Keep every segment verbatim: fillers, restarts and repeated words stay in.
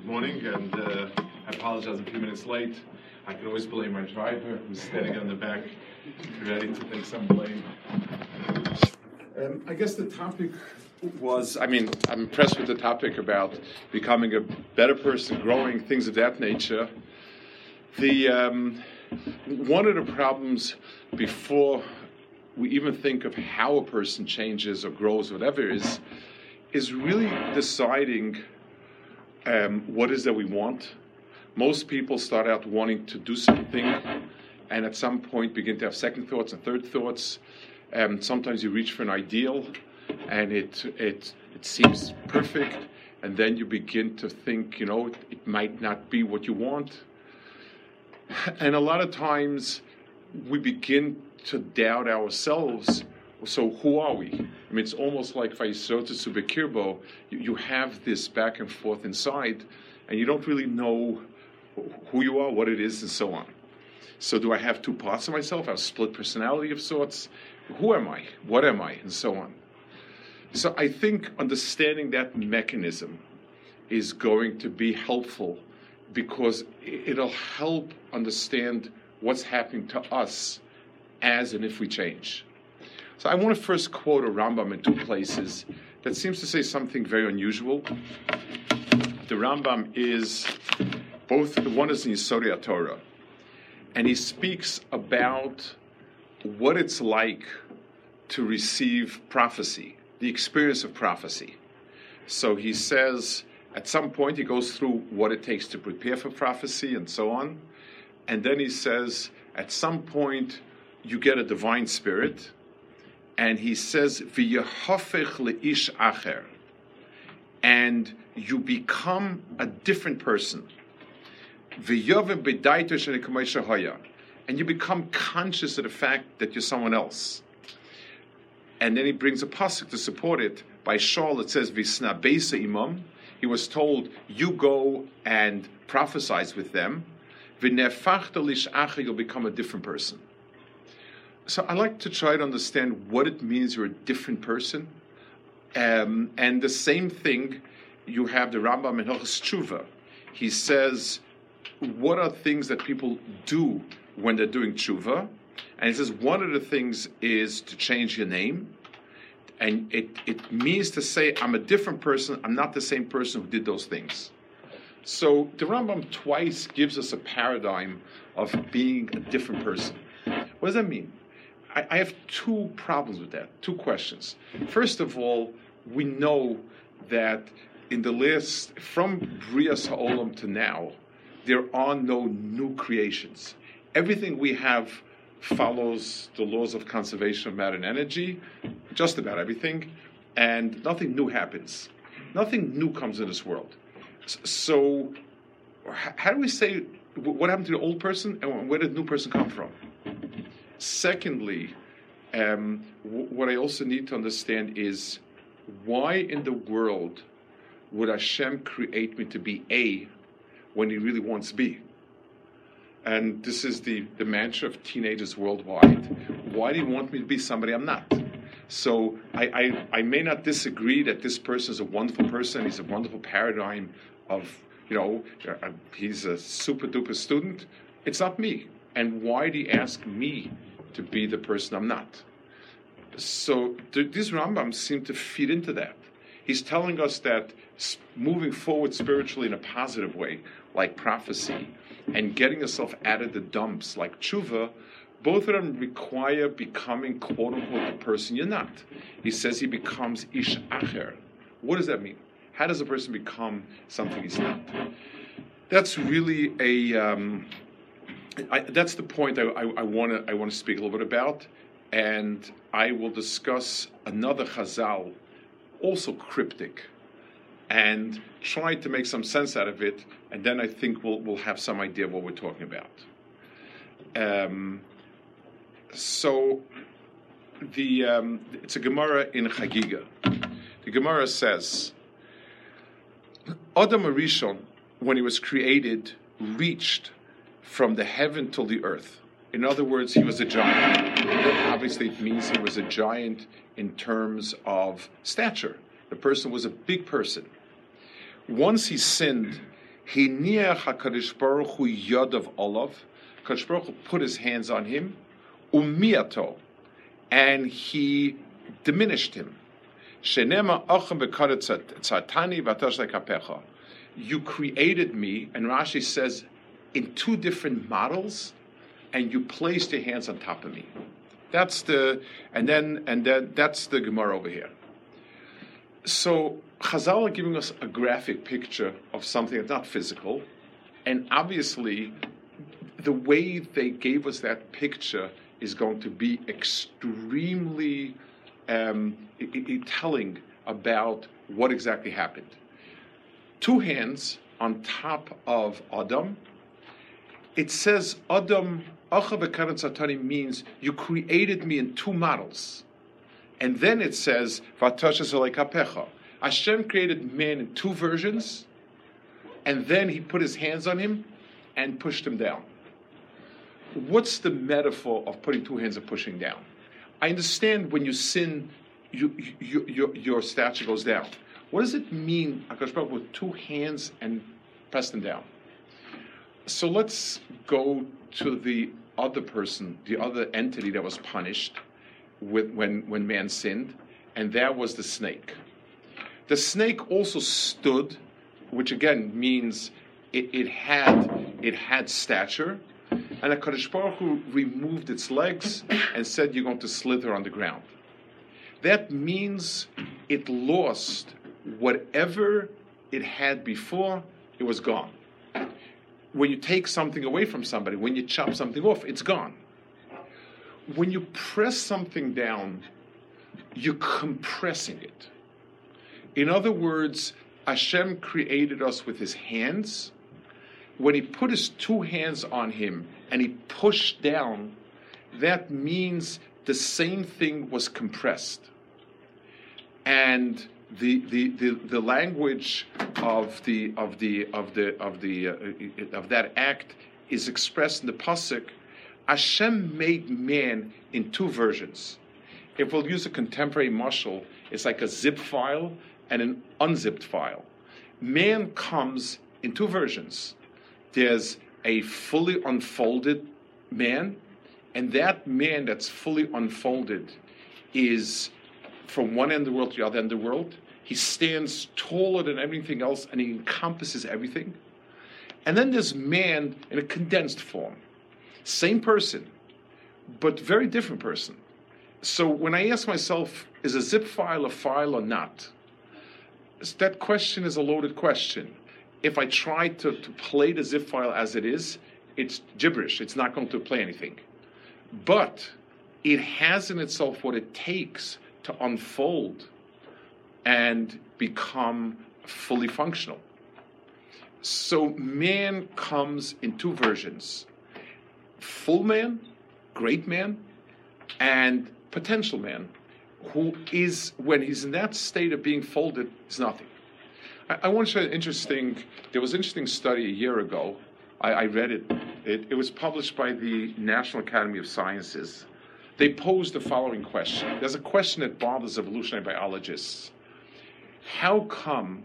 morning, and uh, I apologize, I'm a few minutes late. I can always blame my driver, who's standing on the back, ready to take some blame. Um, I guess the topic was, I mean, I'm impressed with the topic about becoming a better person, growing, things of that nature. The um, one of the problems before we even think of how a person changes or grows, whatever it is, is really deciding um, what is that we want. Most people start out wanting to do something, and at some point begin to have second thoughts and third thoughts. Um, sometimes you reach for an ideal, and it it it seems perfect, and then you begin to think, you know, it, it might not be what you want. And a lot of times we begin to doubt ourselves. So who are we? I mean, it's almost like Vayisrotu Bekirbo. You, you have this back and forth inside, and you don't really know who you are, what it is, and so on. So do I have two parts of myself? I have a split personality of sorts. Who am I? What am I? And so on. So I think understanding that mechanism is going to be helpful, because it'll help understand what's happening to us as and if we change. So I want to first quote a Rambam in two places that seems to say something very unusual. The Rambam is, both, the one is in Yesodei HaTorah, and he speaks about what it's like to receive prophecy, the experience of prophecy. So he says, at some point he goes through what it takes to prepare for prophecy and so on, and then he says, at some point you get a divine spirit, and he says, "V'yehafech leish acher," and you become a different person. V'yovem b'daito shenikamei shahaya, and you become conscious of the fact that you're someone else. And then he brings a pasuk to support it. By Shaul it says, "V'sna beisa imam." He was told, "You go and prophesize with them." V'nefachta lish acher, you'll become a different person. So I like to try to understand what it means you're a different person. Um, and the same thing, you have the Rambam in Hilchos Tshuva. He says, what are things that people do when they're doing tshuva? And he says, one of the things is to change your name. And it, it means to say, I'm a different person, I'm not the same person who did those things. So the Rambam twice gives us a paradigm of being a different person. What does that mean? I have two problems with that, two questions. First of all, we know that in the last, from Brias Ha'olam to now, there are no new creations. Everything we have follows the laws of conservation of matter and energy, just about everything, and nothing new happens. Nothing new comes in this world. So, how do we say, what happened to the old person, and where did the new person come from? Secondly, um, w- what I also need to understand is, why in the world would Hashem create me to be A when He really wants B? And this is the, the mantra of teenagers worldwide. Why do you want me to be somebody I'm not? So I, I, I may not disagree that this person is a wonderful person. He's a wonderful paradigm of, you know, uh, he's a super duper student. It's not me. And why do you ask me to be the person I'm not? So th- these Rambams seem to feed into that. He's telling us that moving forward spiritually in a positive way, like prophecy, and getting yourself out of the dumps, like tshuva, both of them require becoming, quote-unquote, the person you're not. He says he becomes ish acher. What does that mean? How does a person become something he's not? That's really a... Um, I, that's the point I want to I want to speak a little bit about, and I will discuss another Chazal, also cryptic, and try to make some sense out of it, and then I think we'll we'll have some idea of what we're talking about. Um, so, the um, it's a Gemara in Chagiga. The Gemara says, Adam Arishon, when he was created, reached from the heaven till the earth. In other words, he was a giant. Obviously, it means he was a giant in terms of stature. The person was a big person. Once he sinned, Hiniach HaKadosh Baruch Hu Yod of Olav. Kadosh Baruch Hu put his hands on him, umiato, and he diminished him. Shenema Achem Bekadet Tzatani V'Atash Lekapecha. You created me, and Rashi says, in two different models, and you placed your hands on top of me. That's the, and then, and then that's the Gemara over here. So Chazal are giving us a graphic picture of something that's not physical, and obviously, the way they gave us that picture is going to be extremely um, I- I- telling about what exactly happened. Two hands on top of Adam. It says Adam Acha B'Karet Satani means you created me in two models. And then it says, V'Atashas Alei Kapecha. Hashem created man in two versions, and then he put his hands on him and pushed him down. What's the metaphor of putting two hands and pushing down? I understand when you sin, you, you, you, your stature goes down. What does it mean, HaKadosh Baruch Hu, with two hands and press them down? So let's go to the other person, the other entity that was punished with, when, when man sinned, and that was the snake. The snake also stood, which again means it, it had it had stature, and HaKadosh Baruch Hu removed its legs and said, you're going to slither on the ground. That means it lost whatever it had before, it was gone. When you take something away from somebody, when you chop something off, it's gone. When you press something down, you're compressing it. In other words, Hashem created us with his hands. When he put his two hands on him and he pushed down, that means the same thing was compressed. And the the, the, the language of the of the of the of the uh, of that act is expressed in the pasuk. Hashem made man in two versions. If we'll use a contemporary mashal, it's like a zip file and an unzipped file. Man comes in two versions. There's a fully unfolded man, and that man that's fully unfolded is from one end of the world to the other end of the world. He stands taller than everything else, and he encompasses everything. And then there's man in a condensed form. Same person, but very different person. So when I ask myself, is a zip file a file or not? That question is a loaded question. If I try to, to play the zip file as it is, it's gibberish. It's not going to play anything. But it has in itself what it takes to unfold and become fully functional. So man comes in two versions. Full man, great man, and potential man, who is, when he's in that state of being folded, is nothing. I, I want to show you an interesting, there was an interesting study a year ago. I, I read it. it. It was published by the National Academy of Sciences. They posed the following question. There's a question that bothers evolutionary biologists. How come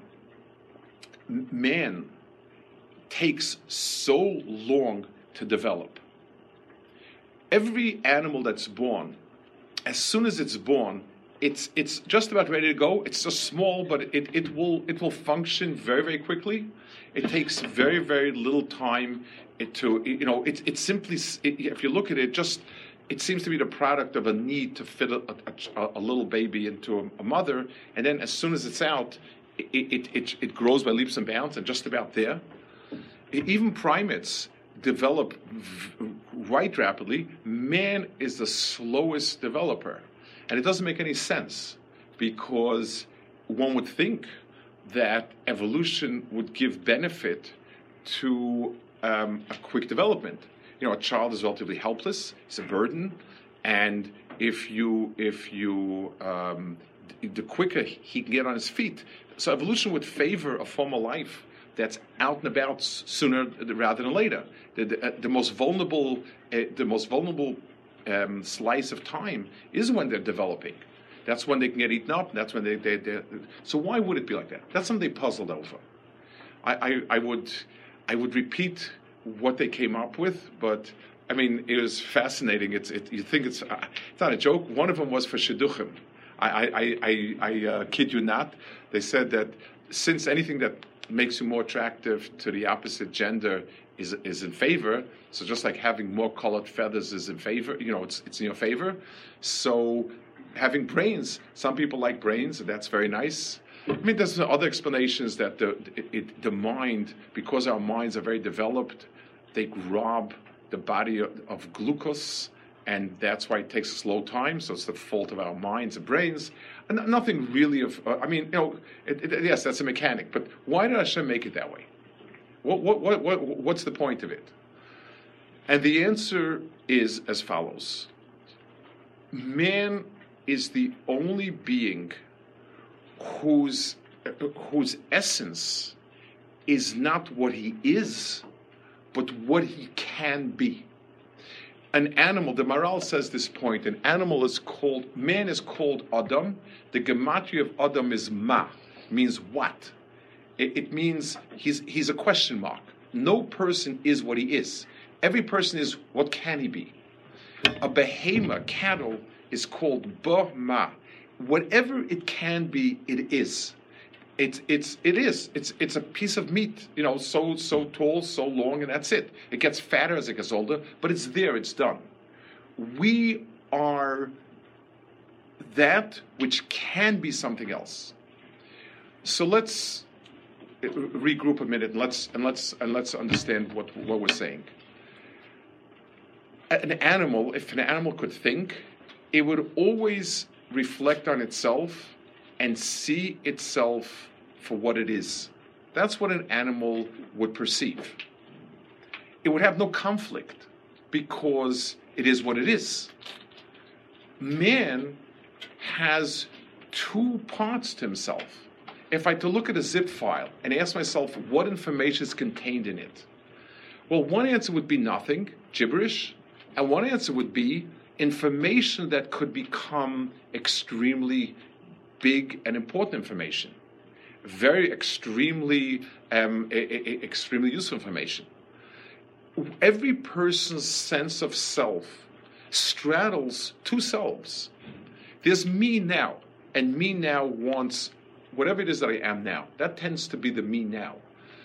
man takes so long to develop? Every animal that's born, as soon as it's born, it's it's just about ready to go. It's just small, but it, it will it will function very, very quickly. It takes very, very little time it to, you know, it, it simply, it, if you look at it, just, it seems to be the product of a need to fit a, a, a little baby into a, a mother, and then as soon as it's out, it, it, it, it grows by leaps and bounds and just about there. Even primates develop v- right rapidly. Man is the slowest developer. And it doesn't make any sense, because one would think that evolution would give benefit to um, a quick development. You know, a child is relatively helpless; it's a burden, and if you if you um, the quicker he can get on his feet, so evolution would favor a form of life that's out and about sooner rather than later. The, the, uh, the most vulnerable, uh, the most vulnerable um, slice of time is when they're developing. That's when they can get eaten up. That's when they, they, they. So why would it be like that? That's something they puzzled over. I, I, I would I would repeat what they came up with, but I mean, it was fascinating. It's it, you think it's uh, it's not a joke. One of them was for shidduchim. I I I, I uh, kid you not. They said that since anything that makes you more attractive to the opposite gender is is in favor, so just like having more colored feathers is in favor, you know, it's it's in your favor. So having brains, some people like brains, and that's very nice. I mean, there's other explanations that the it, it, the mind, because our minds are very developed, they rob the body of, of glucose, and that's why it takes a slow time. So it's the fault of our minds and brains. And nothing really of. Uh, I mean, you know, it, it, yes, that's a mechanic. But why did Hashem make it that way? What, what, what, what, what's the point of it? And the answer is as follows: man is the only being whose whose essence is not what he is, but what he can be. An animal, the Maral says this point, an animal is called, man is called Adam. The gematria of Adam is Ma, means what? It, it means he's he's a question mark. No person is what he is. Every person is what can he be. A behemoth, cattle, is called Ba-Ma. Whatever it can be, it is. It's it's it is. It's it's a piece of meat, you know, so so tall, so long, and that's it. It gets fatter as it gets older, but it's there, it's done. We are that which can be something else. So let's regroup a minute and let's and let's and let's understand what, what we're saying. An animal, if an animal could think, it would always reflect on itself and see itself for what it is. That's what an animal would perceive. It would have no conflict because it is what it is. Man has two parts to himself. If I to look at a zip file and ask myself what information is contained in it, well, one answer would be nothing, gibberish, and one answer would be information that could become extremely big and important information, very extremely, um, a, a, extremely useful information. Every person's sense of self straddles two selves. There's me now, and me now wants whatever it is that I am now. That tends to be the me now.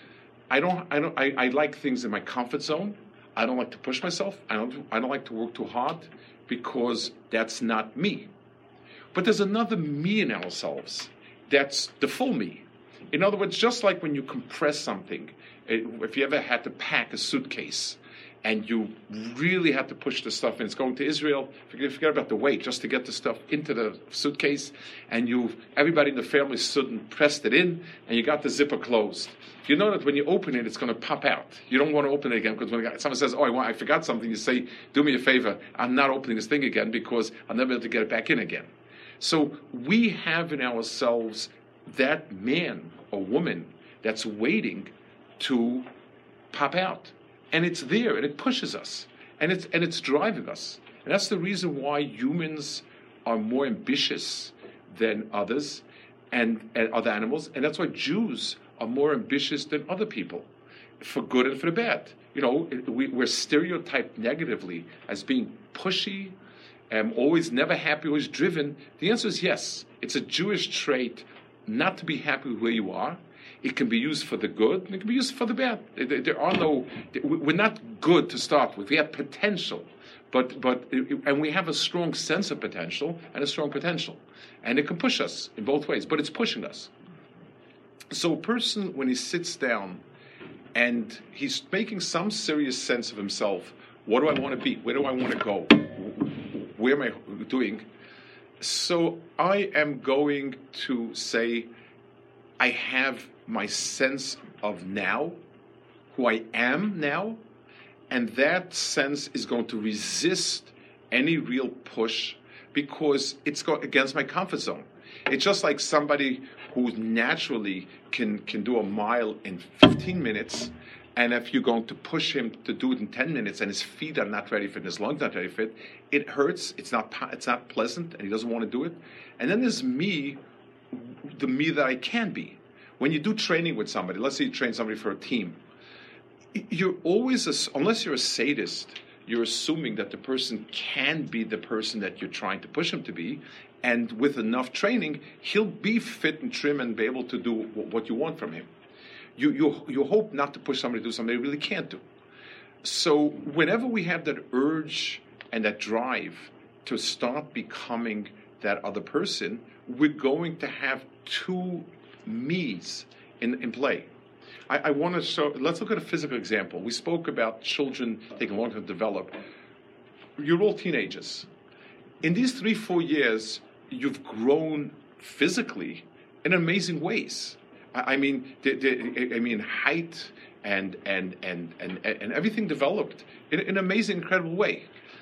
I don't. I don't. I, I like things in my comfort zone. I don't like to push myself. I don't. I don't like to work too hard because that's not me. But there's another me in ourselves that's the full me. In other words, just like when you compress something, if you ever had to pack a suitcase and you really had to push the stuff in, it's going to Israel, forget, forget about the weight, just to get the stuff into the suitcase, and you, everybody in the family stood and pressed it in, and you got the zipper closed. You know that when you open it, it's going to pop out. You don't want to open it again, because when someone says, oh, I, want, I forgot something, you say, do me a favor, I'm not opening this thing again, because I'll never be able to get it back in again. So we have in ourselves that man or woman that's waiting to pop out. And it's there, and it pushes us, and it's and it's driving us. And that's the reason why humans are more ambitious than others and, and other animals, and that's why Jews are more ambitious than other people, for good and for the bad. You know, we, we're stereotyped negatively as being pushy, um, always never happy, always driven. The answer is yes. It's a Jewish trait not to be happy where you are. It can be used for the good, and it can be used for the bad. There are no, we're not good to start with. We have potential, but but and we have a strong sense of potential and a strong potential, and it can push us in both ways. But it's pushing us. So a person, when he sits down, and he's making some serious sense of himself, what do I want to be? Where do I want to go? Where am I doing? So I am going to say, I have my sense of now, who I am now, and that sense is going to resist any real push because it's go against my comfort zone. It's just like somebody who naturally can, can do a mile in fifteen minutes, and if you're going to push him to do it in ten minutes and his feet are not ready for it, his lungs not ready for it, it hurts, it's not, it's not pleasant, and he doesn't want to do it. And then there's me, the me that I can be. When you do training with somebody, let's say you train somebody for a team, you're always, a, unless you're a sadist, you're assuming that the person can be the person that you're trying to push him to be, and with enough training, he'll be fit and trim and be able to do what you want from him. You, you, you hope not to push somebody to do something they really can't do. So whenever we have that urge and that drive to start becoming that other person, we're going to have two me's in, in play. I, I want to show, let's look at a physical example. We spoke about children taking long to develop. You're all teenagers. In these three, four years, you've grown physically in amazing ways. I, I mean, the, the, I mean, height and and and and, and everything developed in, in an amazing, incredible way.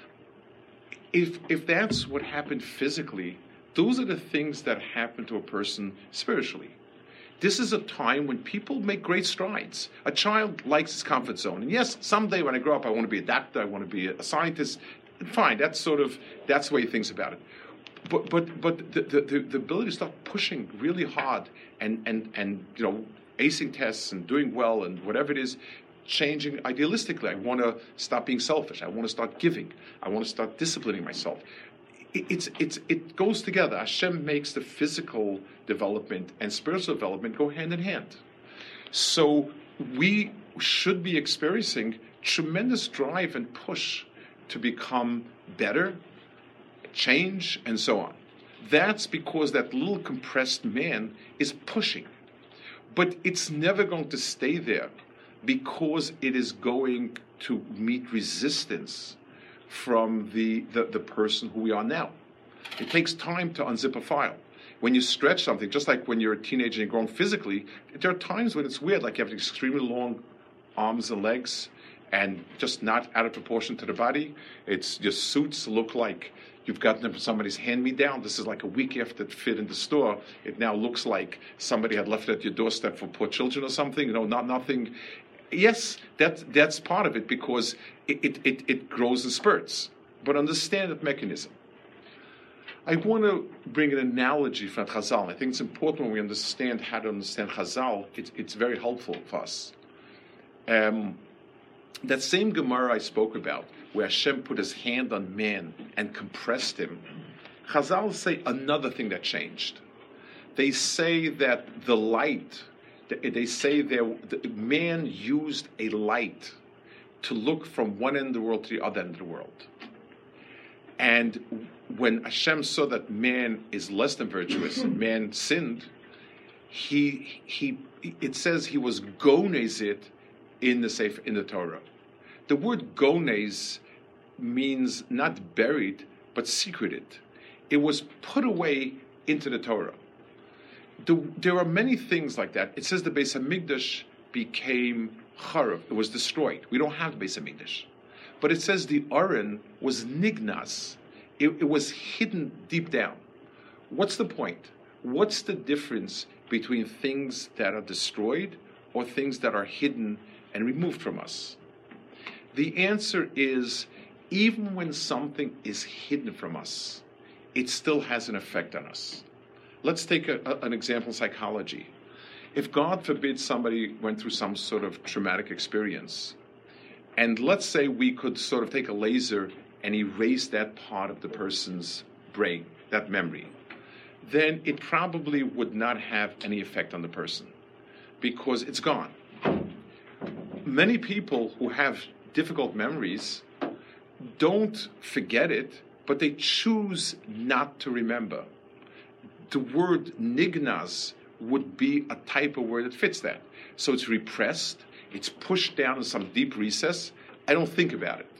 If if that's what happened physically, those are the things that happen to a person spiritually. This is a time when people make great strides. A child likes his comfort zone. And yes, someday when I grow up, I want to be a doctor, I want to be a scientist. Fine, that's sort of, that's the way he thinks about it. But but but the, the, the ability to start pushing really hard and, and, and you know, acing tests and doing well and whatever it is, changing idealistically. I want to stop being selfish. I want to start giving. I want to start disciplining myself. It's, it's, it goes together. Hashem makes the physical development and spiritual development go hand in hand. So we should be experiencing tremendous drive and push to become better, change, and so on. That's because that little compressed man is pushing. But it's never going to stay there because it is going to meet resistance from the, the, the person who we are now. It takes time to unzip a file. When you stretch something, just like when you're a teenager and you're grown physically, there are times when it's weird, like you have extremely long arms and legs and just not out of proportion to the body. It's your suits look like you've gotten them from somebody's hand-me-down. This is like a week after it fit in the store. It now looks like somebody had left it at your doorstep for poor children or something. You know, not nothing. Yes, that, that's part of it because it, it, it, it grows in spurts. But understand that mechanism. I want to bring an analogy from Chazal. I think it's important when we understand how to understand Chazal. It, it's very helpful for us. Um, that same Gemara I spoke about, where Hashem put his hand on man and compressed him, Chazal say another thing that changed. They say that the light, they say that man used a light to look from one end of the world to the other end of the world. And when Hashem saw that man is less than virtuous and man sinned, he he it says he was gones it in the Sefer, in the Torah. The word gones means not buried, but secreted. It was put away into the Torah. The, there are many things like that. It says the Beis Hamikdash became charav. It was destroyed. We don't have the Beis Hamikdash. But it says the Aron was nignas. It, it was hidden deep down. What's the point? What's the difference between things that are destroyed or things that are hidden and removed from us? The answer is, even when something is hidden from us, it still has an effect on us. Let's take a, a, an example in psychology. If, God forbid, somebody went through some sort of traumatic experience, and let's say we could sort of take a laser and erase that part of the person's brain, that memory, then it probably would not have any effect on the person because it's gone. Many people who have difficult memories don't forget it, but they choose not to remember. The word nignas would be a type of word that fits that. So it's repressed, it's pushed down in some deep recess. I don't think about it.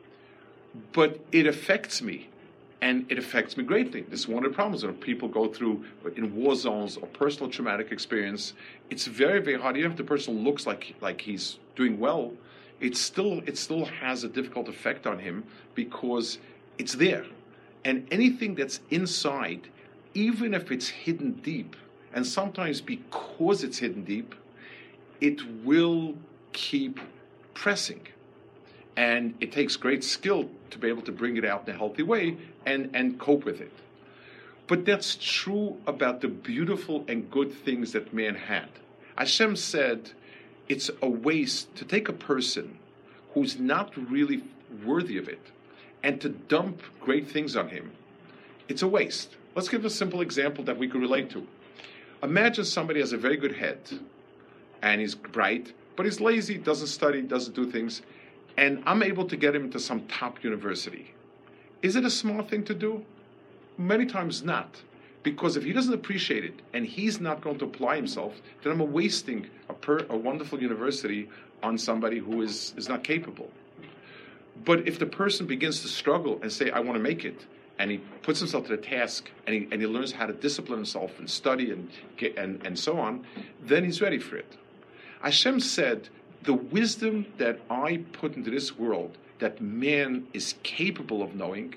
But it affects me, and it affects me greatly. This is one of the problems when people go through in war zones or personal traumatic experience. It's very, very hard. Even if the person looks like like he's doing well, it still it still has a difficult effect on him because it's there. And anything that's inside, even if it's hidden deep, and sometimes because it's hidden deep, it will keep pressing. And it takes great skill to be able to bring it out in a healthy way and, and cope with it. But that's true about the beautiful and good things that man had. Hashem said it's a waste to take a person who's not really worthy of it and to dump great things on him. It's a waste. Let's give a simple example that we could relate to. Imagine somebody has a very good head and he's bright, but he's lazy, doesn't study, doesn't do things, and I'm able to get him into some top university. Is it a smart thing to do? Many times not. Because if he doesn't appreciate it and he's not going to apply himself, then I'm wasting a, per, a wonderful university on somebody who is, is not capable. But if the person begins to struggle and say, I want to make it, and he puts himself to the task, and he, and he learns how to discipline himself and study and, get, and, and so on, then he's ready for it. Hashem said, the wisdom that I put into this world, that man is capable of knowing,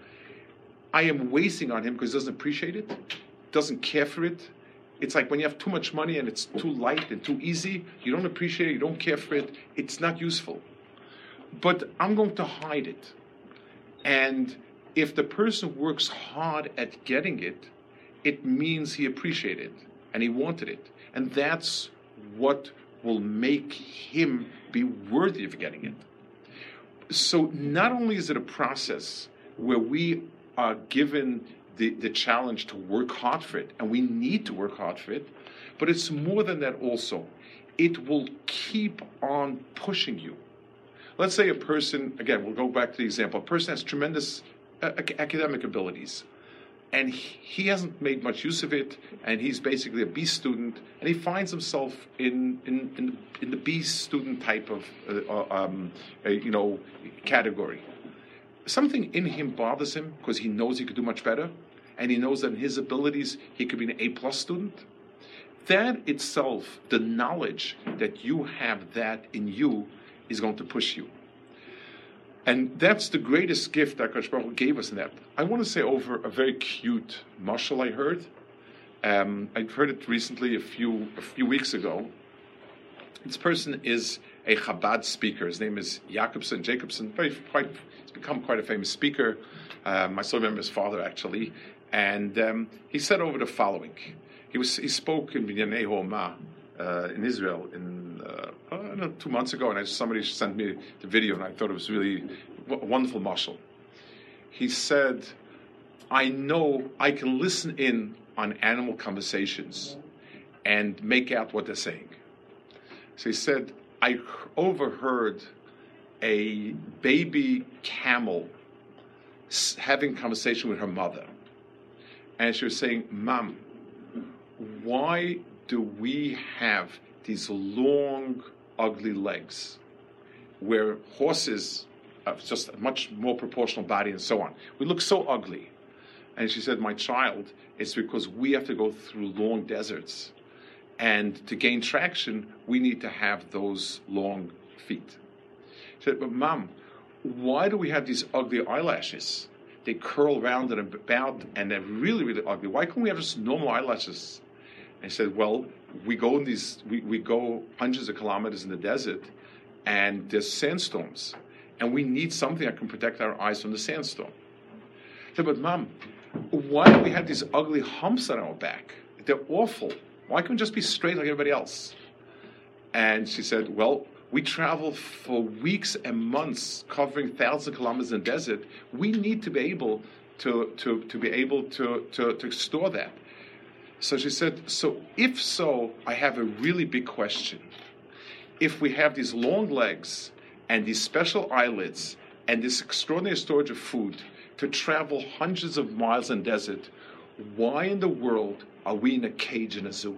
I am wasting on him because he doesn't appreciate it, doesn't care for it. It's like when you have too much money and it's too light and too easy, you don't appreciate it, you don't care for it, it's not useful. But I'm going to hide it. And if the person works hard at getting it, it means he appreciated it and he wanted it. And that's what will make him be worthy of getting it. So not only is it a process where we are given the, the challenge to work hard for it, and we need to work hard for it, but it's more than that also. It will keep on pushing you. Let's say a person, again, we'll go back to the example, a person has tremendous uh, academic abilities, and he, he hasn't made much use of it, and he's basically a B student, and he finds himself in in, in, in the B student type of uh, um, uh, you know category. Something in him bothers him because he knows he could do much better, and he knows that in his abilities he could be an A plus student. That itself, the knowledge that you have that in you, is going to push you. And that's the greatest gift that Akash Baruch Hu gave us in that. I want to say over a very cute mashal I heard. Um, I heard it recently, a few a few weeks ago. This person is a Chabad speaker. His name is Jacobson Jacobson. Very quite. He's become quite a famous speaker. Um, I still remember his father actually, and um, he said over the following. He was he spoke in Binyanei Homa uh, in Israel in uh, I don't know, two months ago, and I, somebody sent me the video, and I thought it was really a wonderful mashal. He said, "I know I can listen in on animal conversations and make out what they're saying." So he said, I overheard a baby camel having a conversation with her mother. And she was saying, Mom, why do we have these long, ugly legs where horses have just a much more proportional body and so on? We look so ugly. And she said, my child, it's because we have to go through long deserts. And to gain traction, we need to have those long feet. She said, but Mom, why do we have these ugly eyelashes? They curl round and about, and they're really, really ugly. Why can't we have just normal eyelashes? And she said, well, we go in these, we, we go hundreds of kilometers in the desert, and there's sandstorms, and we need something that can protect our eyes from the sandstorm. She said, but Mom, why do we have these ugly humps on our back? They're awful. Why can't we just be straight like everybody else? And she said, well, we travel for weeks and months covering thousands of kilometers in the desert. We need to be able to, to, to be able to, to, to store that. So she said, so if so, I have a really big question. If we have these long legs and these special eyelids and this extraordinary storage of food to travel hundreds of miles in desert, why in the world are we in a cage in a zoo?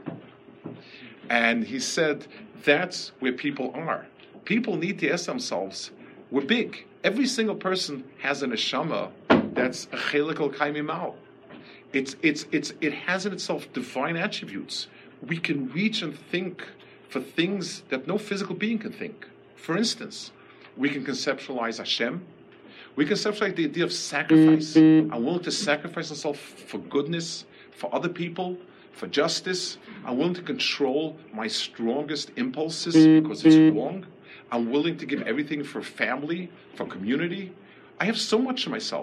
And he said, that's where people are. People need to ask themselves, we're big. Every single person has an neshama that's a chelik al kaimi mao. It's, it's, it's, it has in itself divine attributes. We can reach and think for things that no physical being can think. For instance, we can conceptualize Hashem. We conceptualize the idea of sacrifice. I'm willing to sacrifice myself for goodness, for other people, for justice. I'm willing to control my strongest impulses because it's wrong. I'm willing to give everything for family, for community. I have so much in myself.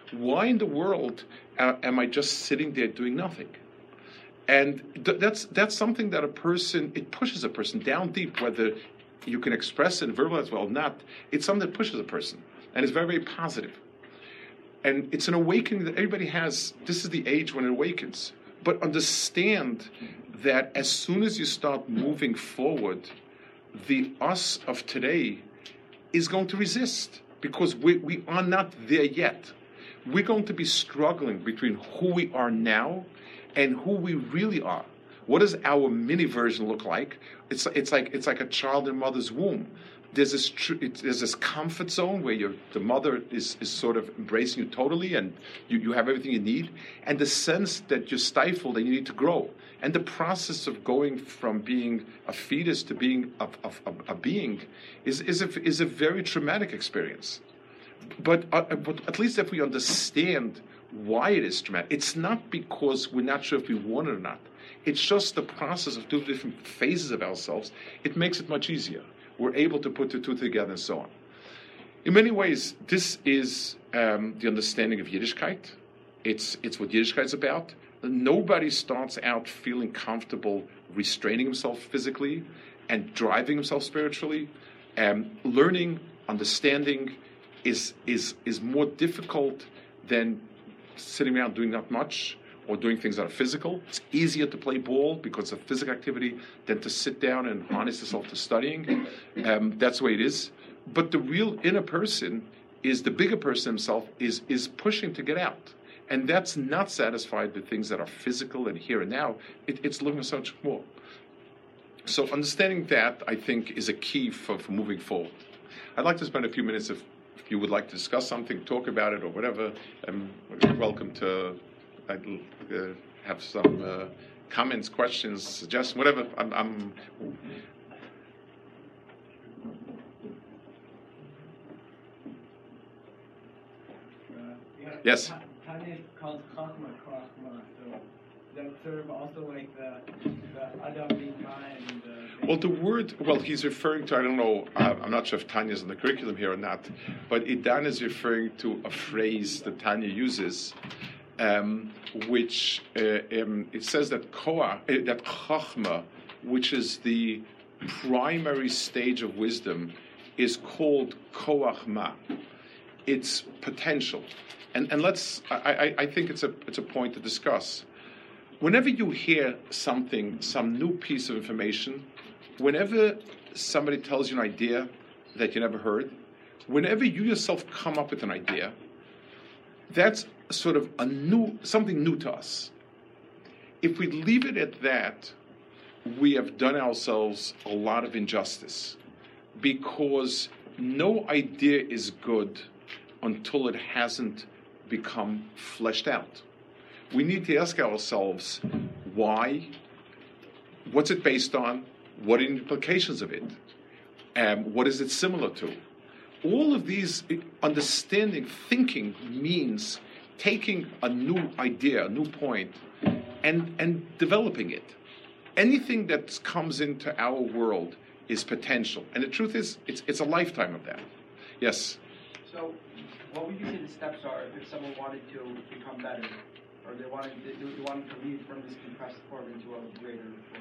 Why in the world uh, am I just sitting there doing nothing? And th- that's that's something that a person, it pushes a person down deep, whether you can express it and verbalize well or not. It's something that pushes a person, and it's very, very positive. And it's an awakening that everybody has. This is the age when it awakens. But understand that as soon as you start moving forward, the us of today is going to resist, because we, we are not there yet. We're going to be struggling between who we are now and who we really are. What does our mini version look like? It's it's like it's like a child in mother's womb. There's this tr- it, there's this comfort zone where you're, the mother is, is sort of embracing you totally, and you, you have everything you need, and the sense that you're stifled and you need to grow. And the process of going from being a fetus to being a, a, a, a being is is a, is a very traumatic experience. But uh, but at least if we understand why it is traumatic, it's not because we're not sure if we want it or not. It's just the process of two different phases of ourselves. It makes it much easier. We're able to put the two together and so on. In many ways, this is um, the understanding of Yiddishkeit. It's it's what Yiddishkeit is about. Nobody starts out feeling comfortable restraining himself physically and driving himself spiritually. Um, learning, understanding is is is more difficult than sitting around doing not much or doing things that are physical. It's easier to play ball because of physical activity than to sit down and harness yourself to studying. Um, that's the way it is. But the real inner person is the bigger person himself, is is pushing to get out. And that's not satisfied with things that are physical and here and now. It, it's looking for so much more. So understanding that, I think, is a key for, for moving forward. I'd like to spend a few minutes, if, if you would like to discuss something, talk about it or whatever. I'm welcome to I'd, uh, have some uh, comments, questions, suggestions, whatever. I'm, I'm Yeah, Yes. Tanya calls Chachma Chachma, so that's sort of also like the, the Adam Bima and the... Well, the word, well, he's referring to, I don't know, uh, I'm not sure if Tanya's in the curriculum here or not, but Idan is referring to a phrase that Tanya uses, um, which uh, um, it says that Koah, uh, that Chachma, which is the primary stage of wisdom, is called Koach Ma. It's potential. And and let's, I, I, I think it's a it's a point to discuss. Whenever you hear something, some new piece of information, whenever somebody tells you an idea that you never heard, whenever you yourself come up with an idea, that's sort of a new, something new to us. If we leave it at that, we have done ourselves a lot of injustice, because no idea is good until it hasn't become fleshed out. We need to ask ourselves why, what's it based on, what are the implications of it, and what is it similar to. All of these, understanding, thinking means taking a new idea, a new point, and, and developing it. Anything that comes into our world is potential. And the truth is, it's it's a lifetime of that. Yes? So, what would you say the steps are if someone wanted to become better? Or they wanted to, they wanted to leave from this compressed form into a greater form?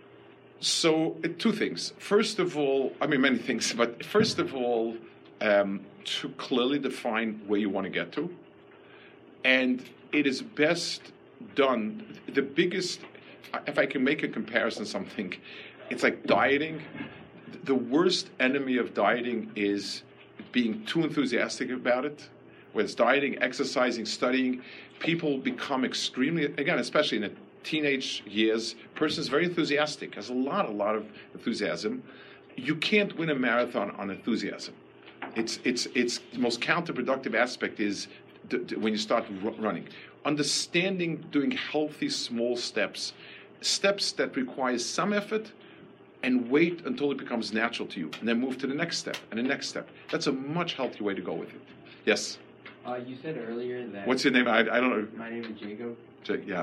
So, uh, two things. First of all, I mean, many things, but first of all, um, to clearly define where you want to get to. And it is best done, the biggest, if I can make a comparison to something, it's like dieting. The worst enemy of dieting is being too enthusiastic about it. Whether it's dieting, exercising, studying, people become extremely, again, especially in the teenage years, person is very enthusiastic, has a lot, a lot of enthusiasm. You can't win a marathon on enthusiasm. It's it's it's the most counterproductive aspect is d- d- when you start r- running. Understanding doing healthy small steps, steps that require some effort, and wait until it becomes natural to you, and then move to the next step and the next step. That's a much healthier way to go with it. Yes? Uh, you said earlier that... What's your name? I, I don't know. My name is Jacob. J- yeah.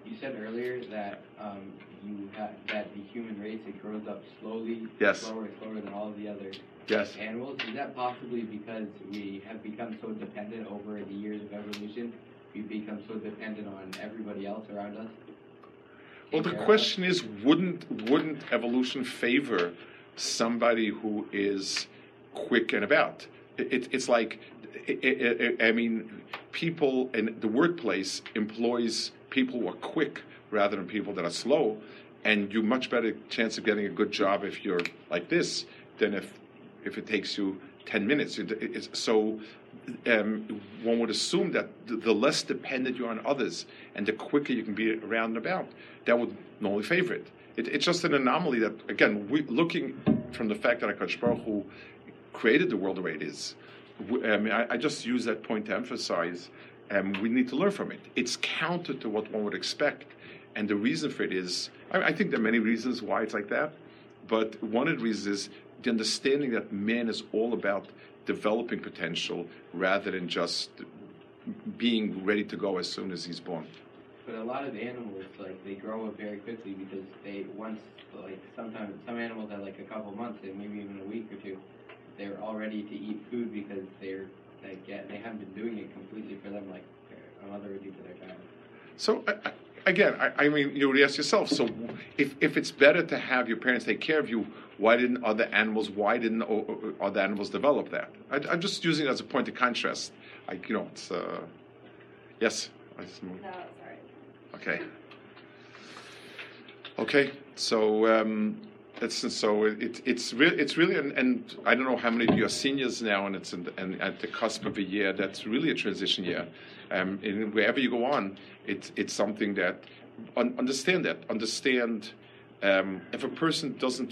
you said earlier that um, you ha- that the human race, it grows up slowly, Yes. slower and slower than all of the other Yes. animals. Is that possibly because we have become so dependent over the years of evolution? We've become so dependent on everybody else around us? Well, the question is, wouldn't wouldn't evolution favor somebody who is quick and about? It, it, it's like, it, it, it, I mean, people in the workplace employs people who are quick rather than people that are slow, and you much better chance of getting a good job if you're like this than if if it takes you ten minutes. It, it's, so um, one would assume that the, the less dependent you are on others and the quicker you can be around and about, that would normally favor it. it it's just an anomaly that, again, we, looking from the fact that HaKadosh Baruch Hu created the world the way it is, we, I mean, I, I just use that point to emphasize um, we need to learn from it. It's counter to what one would expect. And the reason for it is, I, I think there are many reasons why it's like that, but one of the reasons is the understanding that man is all about developing potential rather than just being ready to go as soon as he's born. But a lot of animals, like, they grow up very quickly because they once, like, sometimes some animals at like a couple months, and maybe even a week or two, they're all ready to eat food because they're like yeah, they haven't been doing it completely for them like a mother would do for their child. So I, I, again, I, I mean, you would ask yourself. So if if it's better to have your parents take care of you, why didn't other animals? Why didn't other animals develop that? I, I'm just using it as a point of contrast. Like, you know, it's uh, yes. I just moved. No, sorry. Okay. Okay. So um, it's so it, it's really it's really and, and I don't know how many of you are seniors now, and it's in, and at the cusp of a year that's really a transition year. Um, and wherever you go on, it's it's something that un, understand that understand um, if a person doesn't.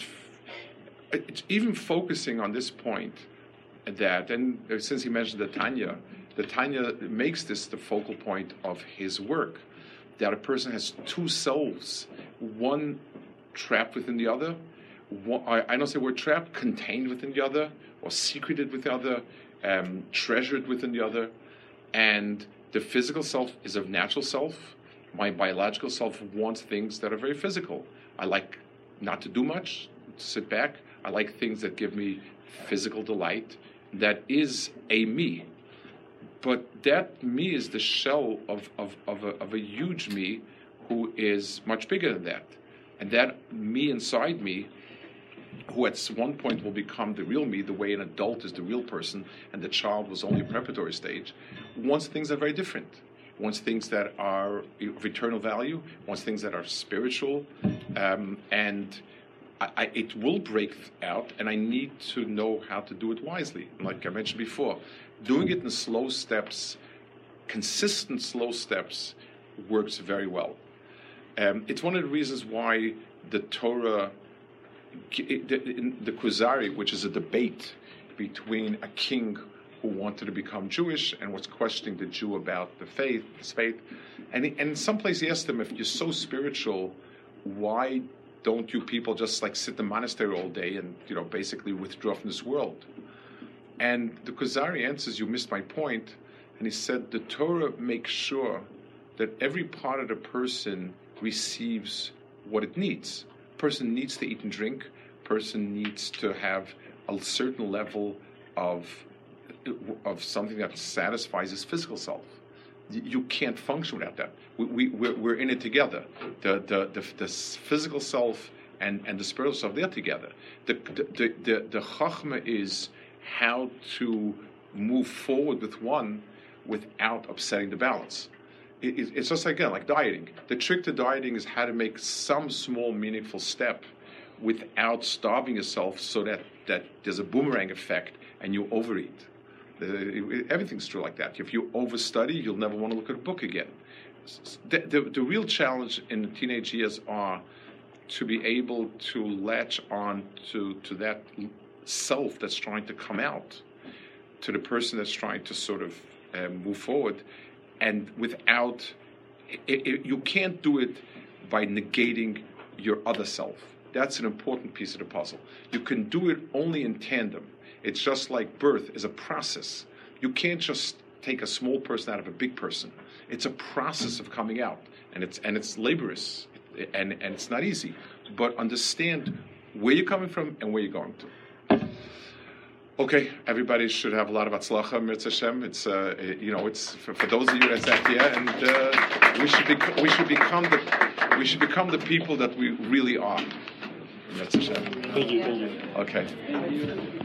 It's even focusing on this point that, and since he mentioned the Tanya, the Tanya makes this the focal point of his work, that a person has two selves, one trapped within the other, one, I, I don't say word trapped, contained within the other, or secreted with the other, um, treasured within the other, and the physical self is a natural self. My biological self wants things that are very physical. I like not to do much, to sit back. I like things that give me physical delight. That is a me. But that me is the shell of, of, of, a, of a huge me who is much bigger than that. And that me inside me, who at one point will become the real me, the way an adult is the real person, and the child was only a preparatory stage, wants things that are very different. Wants things that are of eternal value, wants things that are spiritual, um, and I, I, it will break out, and I need to know how to do it wisely. Like I mentioned before, doing it in slow steps, consistent slow steps, works very well. Um, it's one of the reasons why the Torah, the, the Kuzari, which is a debate between a king who wanted to become Jewish and was questioning the Jew about the faith, his faith, and, he, and in some place he asked him, if you're so spiritual, why don't you people just like sit in the monastery all day and, you know, basically withdraw from this world? And the Kuzari answers, you missed my point. And he said, the Torah makes sure that every part of the person receives what it needs. Person needs to eat and drink. Person needs to have a certain level of of something that satisfies his physical self. You can't function without that. We, we, we're, we're in it together. The, the, the, the physical self and, and the spiritual self, they're together. The, the, the, the chachma is how to move forward with one without upsetting the balance. It, it, it's just, again, like dieting. The trick to dieting is how to make some small, meaningful step without starving yourself so that, that there's a boomerang effect and you overeat. Uh, everything's true like that. If you overstudy, you'll never want to look at a book again. The, the, the real challenge in the teenage years are to be able to latch on to, to that self that's trying to come out, to the person that's trying to sort of uh, move forward, and without, it, it, you can't do it by negating your other self. That's an important piece of the puzzle. You can do it only in tandem. It's just like birth is a process. You can't just take a small person out of a big person. It's a process of coming out, and it's and it's laborious, and and it's not easy. But understand where you're coming from and where you're going to. Okay, everybody should have a lot of atzlacha, Mirza Hashem. It's uh, you know, it's for, for those of you that's out here, and uh, we should be we should become the we should become the people that we really are. Mirza Hashem. Thank you, thank you. Okay.